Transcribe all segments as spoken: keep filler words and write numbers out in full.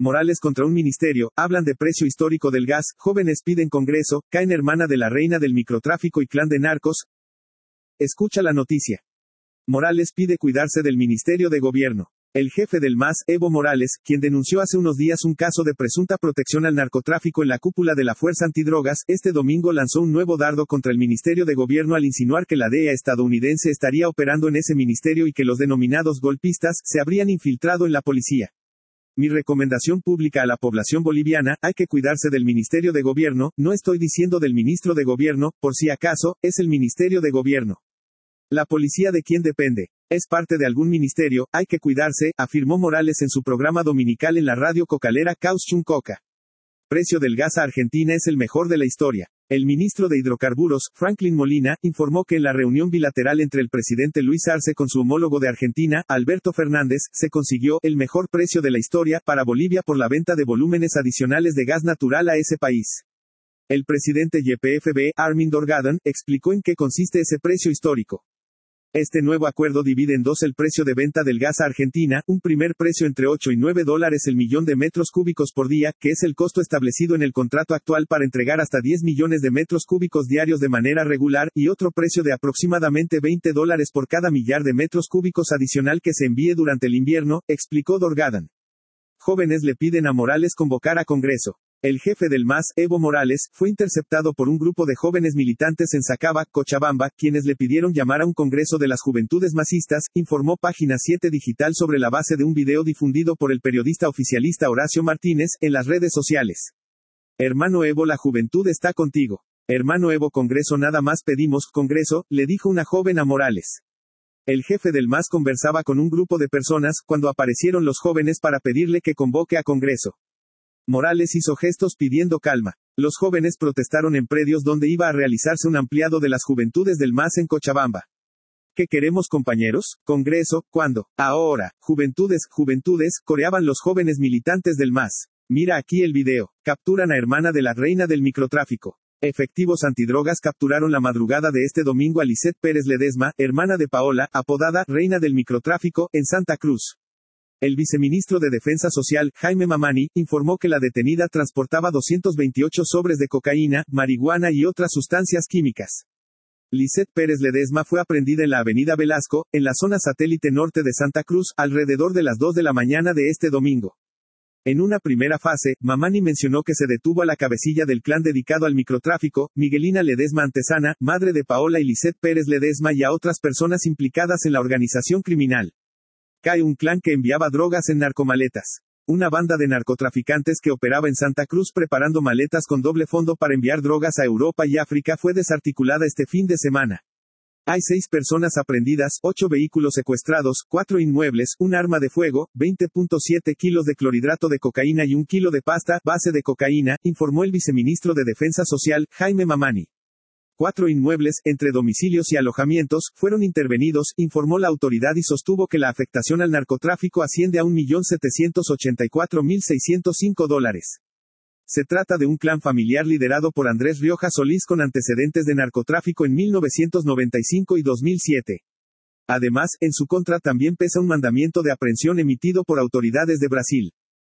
Morales contra un ministerio, hablan de precio histórico del gas, jóvenes piden Congreso, caen hermana de la reina del microtráfico y clan de narcos. Escucha la noticia. Morales pide cuidarse del Ministerio de Gobierno. El jefe del M A S, Evo Morales, quien denunció hace unos días un caso de presunta protección al narcotráfico en la cúpula de la Fuerza Antidrogas, este domingo lanzó un nuevo dardo contra el Ministerio de Gobierno al insinuar que la D E A estadounidense estaría operando en ese ministerio y que los denominados golpistas se habrían infiltrado en la policía. Mi recomendación pública a la población boliviana, hay que cuidarse del Ministerio de Gobierno, no estoy diciendo del ministro de Gobierno, por si acaso, es el Ministerio de Gobierno. La policía de quién depende. Es parte de algún ministerio, hay que cuidarse, afirmó Morales en su programa dominical en la radio cocalera Caus Chuncoca. Precio del gas a Argentina es el mejor de la historia. El ministro de Hidrocarburos, Franklin Molina, informó que en la reunión bilateral entre el presidente Luis Arce con su homólogo de Argentina, Alberto Fernández, se consiguió el mejor precio de la historia para Bolivia por la venta de volúmenes adicionales de gas natural a ese país. El presidente Y P F B, Armin Dorgadan, explicó en qué consiste ese precio histórico. Este nuevo acuerdo divide en dos el precio de venta del gas a Argentina, un primer precio entre ocho y nueve dólares el millón de metros cúbicos por día, que es el costo establecido en el contrato actual para entregar hasta diez millones de metros cúbicos diarios de manera regular, y otro precio de aproximadamente veinte dólares por cada millar de metros cúbicos adicional que se envíe durante el invierno, explicó Dorgadan. Jóvenes le piden a Morales convocar a Congreso. El jefe del M A S, Evo Morales, fue interceptado por un grupo de jóvenes militantes en Sacaba, Cochabamba, quienes le pidieron llamar a un congreso de las juventudes masistas, informó Página siete Digital sobre la base de un video difundido por el periodista oficialista Horacio Martínez, en las redes sociales. Hermano Evo, la juventud está contigo. Hermano Evo, Congreso, nada más pedimos, Congreso, le dijo una joven a Morales. El jefe del M A S conversaba con un grupo de personas, cuando aparecieron los jóvenes para pedirle que convoque a Congreso. Morales hizo gestos pidiendo calma. Los jóvenes protestaron en predios donde iba a realizarse un ampliado de las juventudes del M A S en Cochabamba. ¿Qué queremos, compañeros? Congreso, ¿cuándo? Ahora. Juventudes, juventudes, coreaban los jóvenes militantes del M A S. Mira aquí el video. Capturan a hermana de la reina del microtráfico. Efectivos antidrogas capturaron la madrugada de este domingo a Lisette Pérez Ledesma, hermana de Paola, apodada reina del microtráfico, en Santa Cruz. El viceministro de Defensa Social, Jaime Mamani, informó que la detenida transportaba doscientos veintiocho sobres de cocaína, marihuana y otras sustancias químicas. Lisette Pérez Ledesma fue aprehendida en la avenida Velasco, en la zona satélite norte de Santa Cruz, alrededor de las dos de la mañana de este domingo. En una primera fase, Mamani mencionó que se detuvo a la cabecilla del clan dedicado al microtráfico, Miguelina Ledesma Antesana, madre de Paola y Lisette Pérez Ledesma, y a otras personas implicadas en la organización criminal. Cae un clan que enviaba drogas en narcomaletas. Una banda de narcotraficantes que operaba en Santa Cruz preparando maletas con doble fondo para enviar drogas a Europa y África fue desarticulada este fin de semana. Hay seis personas aprehendidas, ocho vehículos secuestrados, cuatro inmuebles, un arma de fuego, veinte punto siete kilos de clorhidrato de cocaína y un kilo de pasta, base de cocaína, informó el viceministro de Defensa Social, Jaime Mamani. Cuatro inmuebles, entre domicilios y alojamientos, fueron intervenidos, informó la autoridad y sostuvo que la afectación al narcotráfico asciende a un millón setecientos ochenta y cuatro mil seiscientos cinco dólares. Se trata de un clan familiar liderado por Andrés Rioja Solís con antecedentes de narcotráfico en mil novecientos noventa y cinco y dos mil siete. Además, en su contra también pesa un mandamiento de aprehensión emitido por autoridades de Brasil.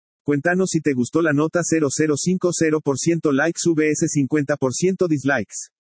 Cuéntanos si te gustó la nota. Cero cero cinco cero por ciento likes vs cincuenta por ciento dislikes.